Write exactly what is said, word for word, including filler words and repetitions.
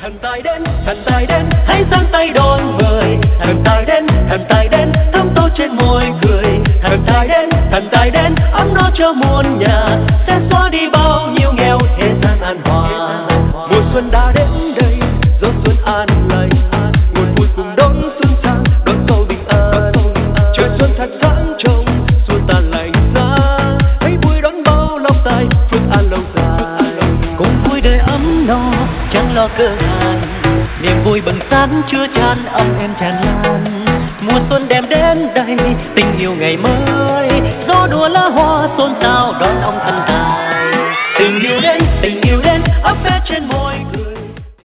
Thần tài đến, thần tài đến, hãy giang tay đón mời. Thần tài đến, thần tài đến, thắm tô trên môi cười. Thần tài đến, thần tài đến, ấm no cho muôn nhà, sẽ xóa đi bao nhiêu nghèo thế gian an hòa. Mùa xuân đã đến đây, gió xuân an lành, nguồn vui cùng đón xuân sang, đón câu bình an. Trời xuân thật sáng trong, xuân tàn lạnh giá, hãy vui đón bao lòng tay, phước an lâu dài. Cùng vui đời ấm no, chẳng lo cơ hàn, niềm vui bừng sáng chứa chan ấm êm tràn lan. Mùa xuân đem đến đây, tình yêu ngày mới, gió đùa lá hoa xôn xao đón ông thần tài. Tình yêu đến, tình yêu đến, ấp vé trên môi.